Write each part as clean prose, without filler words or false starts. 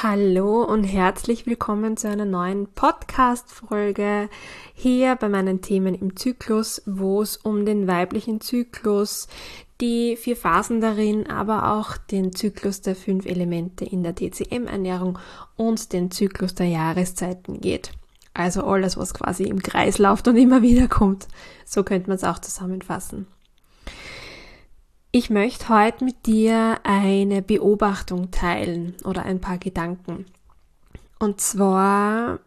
Hallo und herzlich willkommen zu einer neuen Podcast-Folge hier bei meinen Themen im Zyklus, wo es um den weiblichen Zyklus, die 4 Phasen darin, aber auch den Zyklus der 5 Elemente in der TCM-Ernährung und den Zyklus der Jahreszeiten geht. Also alles, was quasi im Kreis läuft und immer wieder kommt. So könnte man es auch zusammenfassen. Ich möchte heute mit dir eine Beobachtung teilen oder ein paar Gedanken. Und zwar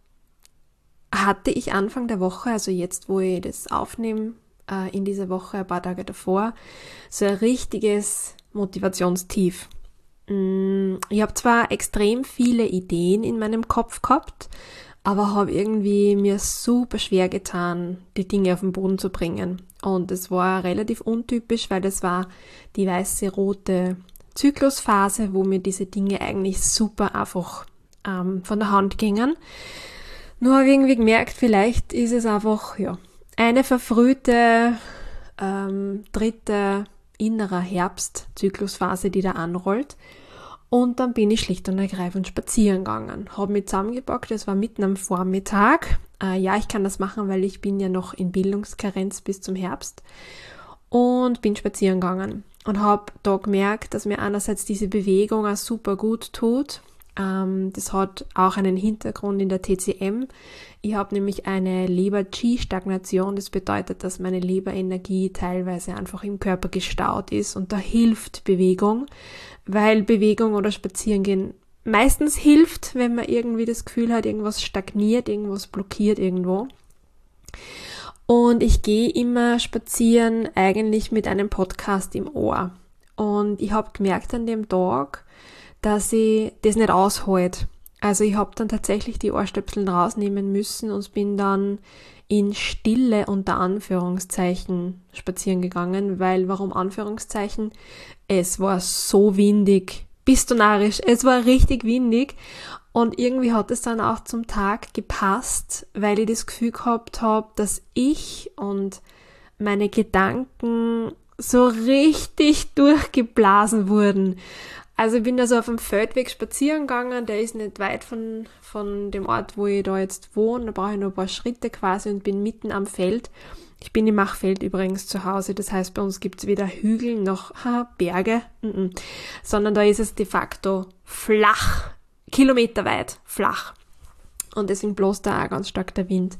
hatte ich Anfang der Woche, also jetzt, wo ich das aufnehme, in dieser Woche, ein paar Tage davor, so ein richtiges Motivationstief. Ich habe zwar extrem viele Ideen in meinem Kopf gehabt, aber habe irgendwie mir super schwer getan, die Dinge auf den Boden zu bringen. Und es war relativ untypisch, weil das war die weiße-rote Zyklusphase, wo mir diese Dinge eigentlich super einfach von der Hand gingen. Nur habe ich irgendwie gemerkt, vielleicht ist es einfach eine verfrühte dritte innerer Herbstzyklusphase, die da anrollt. Und dann bin ich schlicht und ergreifend spazieren gegangen. Habe mich zusammengepackt, es war mitten am Vormittag. Ich kann das machen, weil ich bin ja noch in Bildungskarenz bis zum Herbst. Und bin spazieren gegangen. Und habe da gemerkt, dass mir einerseits diese Bewegung auch super gut tut. Das hat auch einen Hintergrund in der TCM. Ich habe nämlich eine Leber-Qi-Stagnation. Das bedeutet, dass meine Leberenergie teilweise einfach im Körper gestaut ist. Und da hilft Bewegung, weil Bewegung oder Spazierengehen meistens hilft, wenn man irgendwie das Gefühl hat, irgendwas stagniert, irgendwas blockiert irgendwo. Und ich gehe immer spazieren eigentlich mit einem Podcast im Ohr. Und ich habe gemerkt an dem Tag, dass ich das nicht aushalte. Also ich habe dann tatsächlich die Ohrstöpsel rausnehmen müssen und bin dann in Stille unter Anführungszeichen spazieren gegangen, weil, warum Anführungszeichen? Es war so windig, bist du narrisch, es war richtig windig und irgendwie hat es dann auch zum Tag gepasst, weil ich das Gefühl gehabt habe, dass ich und meine Gedanken so richtig durchgeblasen wurden. Also ich bin da so auf dem Feldweg spazieren gegangen, der ist nicht weit von dem Ort, wo ich da jetzt wohne, da brauche ich nur ein paar Schritte quasi und bin mitten am Feld. Ich bin im Machfeld übrigens zu Hause, das heißt bei uns gibt es weder Hügel noch Berge, sondern da ist es de facto flach, kilometerweit flach und deswegen bloß da auch ganz stark der Wind.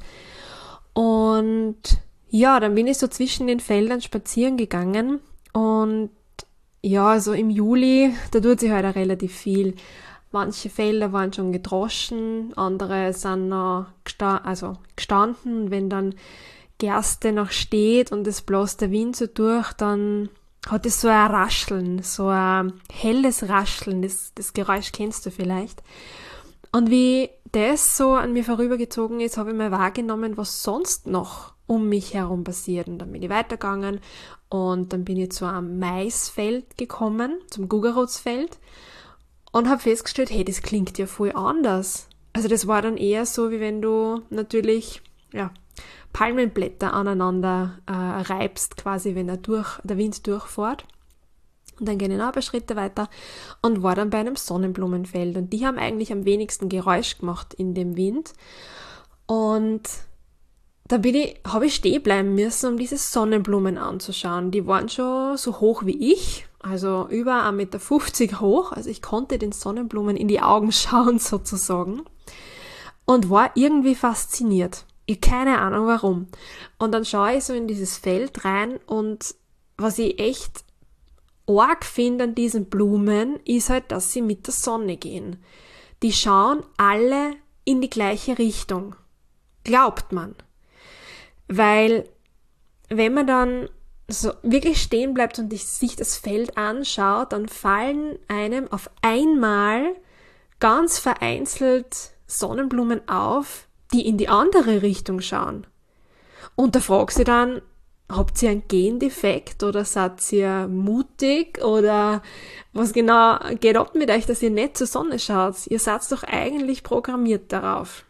Und ja, dann bin ich so zwischen den Feldern spazieren gegangen und ja, so im Juli, da tut sich halt auch relativ viel. Manche Felder waren schon gedroschen, andere sind noch gestanden. Wenn dann Gerste noch steht und es bläst der Wind so durch, dann hat es so ein Rascheln, so ein helles Rascheln. Das Geräusch kennst du vielleicht. Und wie das so an mir vorübergezogen ist, habe ich mal wahrgenommen, was sonst noch um mich herum passiert. Und dann bin ich weitergegangen und dann bin ich zu einem Maisfeld gekommen, zum Gugerutsfeld und habe festgestellt, hey, das klingt ja voll anders. Also das war dann eher so, wie wenn du natürlich Palmenblätter aneinander reibst, quasi, wenn der Wind durchfährt. Und dann gehen ich noch ein paar Schritte weiter und war dann bei einem Sonnenblumenfeld. Und die haben eigentlich am wenigsten Geräusch gemacht in dem Wind. Und da habe ich stehen bleiben müssen, um diese Sonnenblumen anzuschauen. Die waren schon so hoch wie ich, also über 1,50 Meter hoch. Also ich konnte den Sonnenblumen in die Augen schauen sozusagen und war irgendwie fasziniert. Ich keine Ahnung warum. Und dann schaue ich so in dieses Feld rein und was ich echt arg finde an diesen Blumen, ist halt, dass sie mit der Sonne gehen. Die schauen alle in die gleiche Richtung. Glaubt man. Weil, wenn man dann so wirklich stehen bleibt und sich das Feld anschaut, dann fallen einem auf einmal ganz vereinzelt Sonnenblumen auf, die in die andere Richtung schauen. Und da fragst du dann, habt ihr einen Gendefekt oder seid ihr mutig oder was genau geht ab mit euch, dass ihr nicht zur Sonne schaut? Ihr seid doch eigentlich programmiert darauf.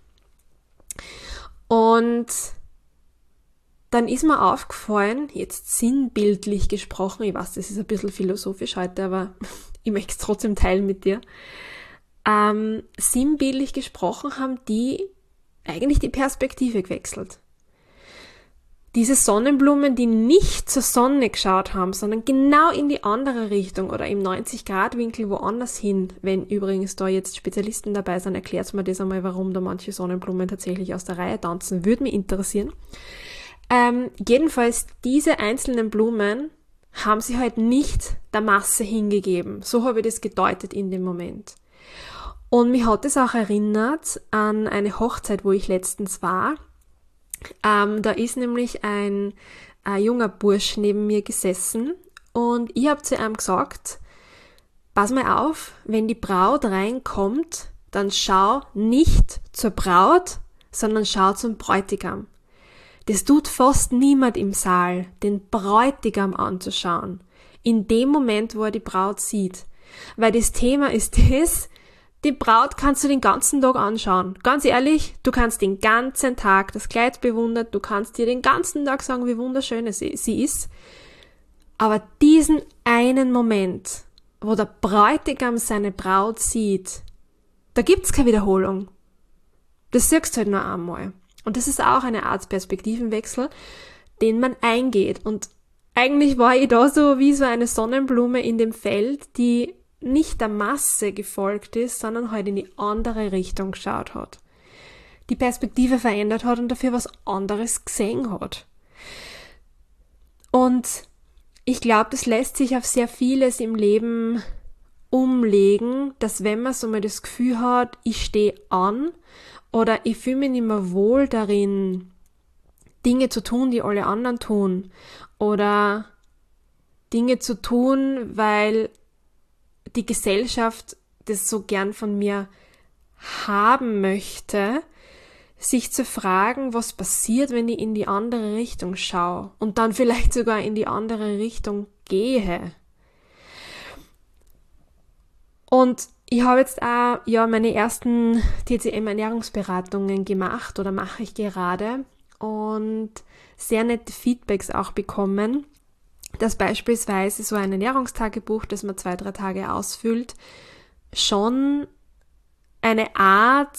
Und dann ist mir aufgefallen, jetzt sinnbildlich gesprochen, ich weiß, das ist ein bisschen philosophisch heute, aber ich möchte es trotzdem teilen mit dir, sinnbildlich gesprochen haben die eigentlich die Perspektive gewechselt. Diese Sonnenblumen, die nicht zur Sonne geschaut haben, sondern genau in die andere Richtung oder im 90-Grad-Winkel woanders hin. Wenn übrigens da jetzt Spezialisten dabei sind, erklärt mir das einmal, warum da manche Sonnenblumen tatsächlich aus der Reihe tanzen. Würde mich interessieren. Jedenfalls, diese einzelnen Blumen haben sie halt nicht der Masse hingegeben. So habe ich das gedeutet in dem Moment. Und mich hat es auch erinnert an eine Hochzeit, wo ich letztens war. Da ist nämlich ein junger Bursch neben mir gesessen und ich habe zu ihm gesagt, pass mal auf, wenn die Braut reinkommt, dann schau nicht zur Braut, sondern schau zum Bräutigam. Das tut fast niemand im Saal, den Bräutigam anzuschauen, in dem Moment, wo er die Braut sieht. Weil das Thema ist das, die Braut kannst du den ganzen Tag anschauen. Ganz ehrlich, du kannst den ganzen Tag das Kleid bewundern, du kannst dir den ganzen Tag sagen, wie wunderschön sie ist. Aber diesen einen Moment, wo der Bräutigam seine Braut sieht, da gibt's keine Wiederholung. Das siehst du halt nur einmal. Und das ist auch eine Art Perspektivenwechsel, den man eingeht. Und eigentlich war ich da so wie so eine Sonnenblume in dem Feld, die nicht der Masse gefolgt ist, sondern halt in die andere Richtung geschaut hat. Die Perspektive verändert hat und dafür was anderes gesehen hat. Und ich glaube, das lässt sich auf sehr vieles im Leben umlegen, dass wenn man so mal das Gefühl hat, ich stehe an oder ich fühle mich nicht mehr wohl darin, Dinge zu tun, die alle anderen tun, oder Dinge zu tun, weil die Gesellschaft das so gern von mir haben möchte, sich zu fragen, was passiert, wenn ich in die andere Richtung schaue und dann vielleicht sogar in die andere Richtung gehe. Und ich habe jetzt auch meine ersten TCM-Ernährungsberatungen gemacht oder mache ich gerade und sehr nette Feedbacks auch bekommen, dass beispielsweise so ein Ernährungstagebuch, das man 2-3 Tage ausfüllt, schon eine Art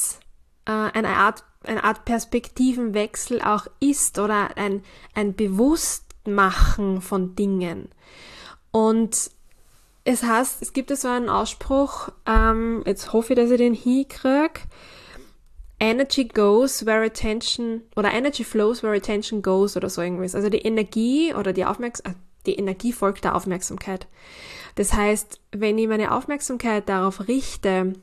Perspektivenwechsel auch ist oder ein Bewusstmachen von Dingen. Und es heißt, es gibt so einen Ausspruch, jetzt hoffe ich, dass ich den hinkriege, Energy goes where attention, oder Energy flows where attention goes oder so irgendwas. Also die Energie oder die Energie folgt der Aufmerksamkeit. Das heißt, wenn ich meine Aufmerksamkeit darauf richte,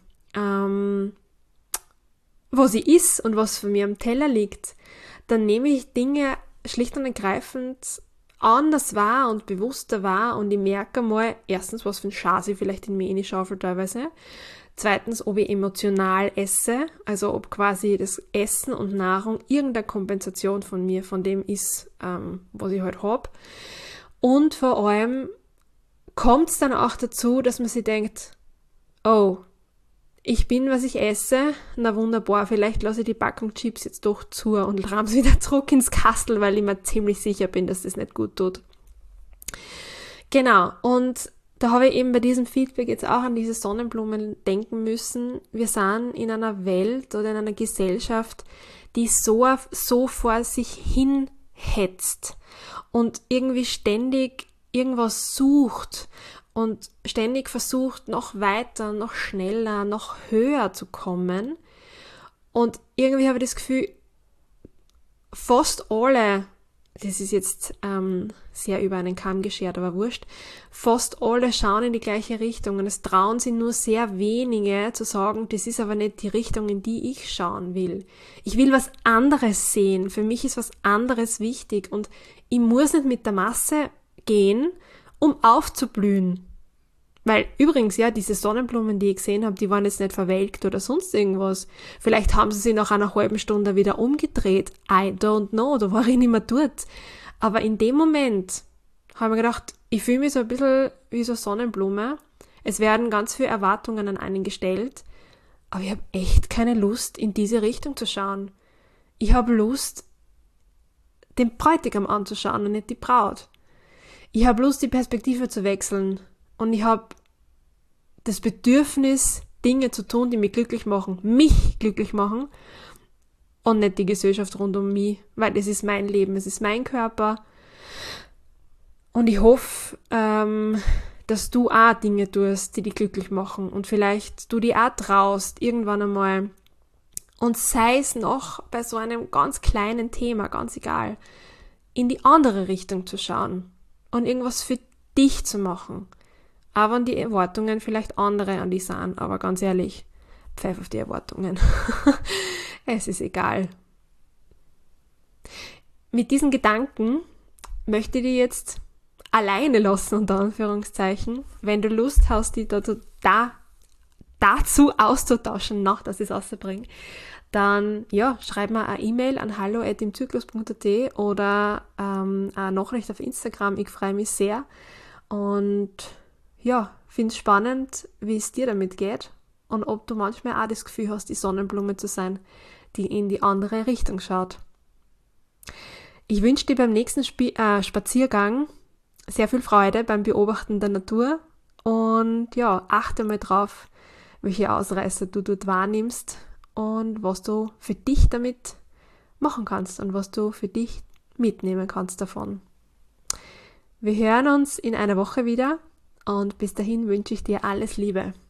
wo sie ist und was von mir am Teller liegt, dann nehme ich Dinge schlicht und ergreifend anders wahr und bewusster wahr und ich merke mal, erstens, was für ein Scheiß ich vielleicht in mir reinschaufel teilweise. Zweitens, ob ich emotional esse, also ob quasi das Essen und Nahrung irgendeine Kompensation von mir, von dem ist, was ich halt habe. Und vor allem kommt es dann auch dazu, dass man sich denkt, oh, ich bin, was ich esse, na wunderbar, vielleicht lasse ich die Packung Chips jetzt doch zu und rahme es wieder zurück ins Kastel, weil ich mir ziemlich sicher bin, dass das nicht gut tut. Genau, und da habe ich eben bei diesem Feedback jetzt auch an diese Sonnenblumen denken müssen. Wir sind in einer Welt oder in einer Gesellschaft, die so vor sich hin hetzt und irgendwie ständig irgendwas sucht und ständig versucht, noch weiter, noch schneller, noch höher zu kommen. Und irgendwie habe ich das Gefühl, fast alle, das ist jetzt sehr über einen Kamm geschert, aber wurscht, fast alle schauen in die gleiche Richtung und es trauen sich nur sehr wenige zu sagen, das ist aber nicht die Richtung, in die ich schauen will. Ich will was anderes sehen, für mich ist was anderes wichtig und ich muss nicht mit der Masse gehen, um aufzublühen. Weil übrigens, ja, diese Sonnenblumen, die ich gesehen habe, die waren jetzt nicht verwelkt oder sonst irgendwas. Vielleicht haben sie sich nach einer halben Stunde wieder umgedreht. I don't know, da war ich nicht mehr dort. Aber in dem Moment habe ich mir gedacht, ich fühle mich so ein bisschen wie so eine Sonnenblume. Es werden ganz viele Erwartungen an einen gestellt, aber ich habe echt keine Lust, in diese Richtung zu schauen. Ich habe Lust, den Bräutigam anzuschauen und nicht die Braut. Ich habe Lust, die Perspektive zu wechseln und ich habe das Bedürfnis, Dinge zu tun, die mich glücklich machen und nicht die Gesellschaft rund um mich, weil das ist mein Leben, es ist mein Körper. Und ich hoffe, dass du auch Dinge tust, die dich glücklich machen und vielleicht du die auch traust, irgendwann einmal. Und sei es noch bei so einem ganz kleinen Thema, ganz egal, in die andere Richtung zu schauen und irgendwas für dich zu machen. Auch wenn die Erwartungen vielleicht andere an dich sind, aber ganz ehrlich, pfeif auf die Erwartungen. Es ist egal. Mit diesen Gedanken möchte ich dir jetzt alleine lassen, unter Anführungszeichen. Wenn du Lust hast, dich dazu auszutauschen, noch, dass ich es rausbringe, dann schreib mir eine E-Mail an hallo@imzyklus.at oder eine Nachricht auf Instagram. Ich freue mich sehr und finde es spannend, wie es dir damit geht und ob du manchmal auch das Gefühl hast, die Sonnenblume zu sein, die in die andere Richtung schaut. Ich wünsche dir beim nächsten Spaziergang sehr viel Freude beim Beobachten der Natur und achte mal drauf, welche Ausreißer du dort wahrnimmst und was du für dich damit machen kannst und was du für dich mitnehmen kannst davon. Wir hören uns in einer Woche wieder und bis dahin wünsche ich dir alles Liebe.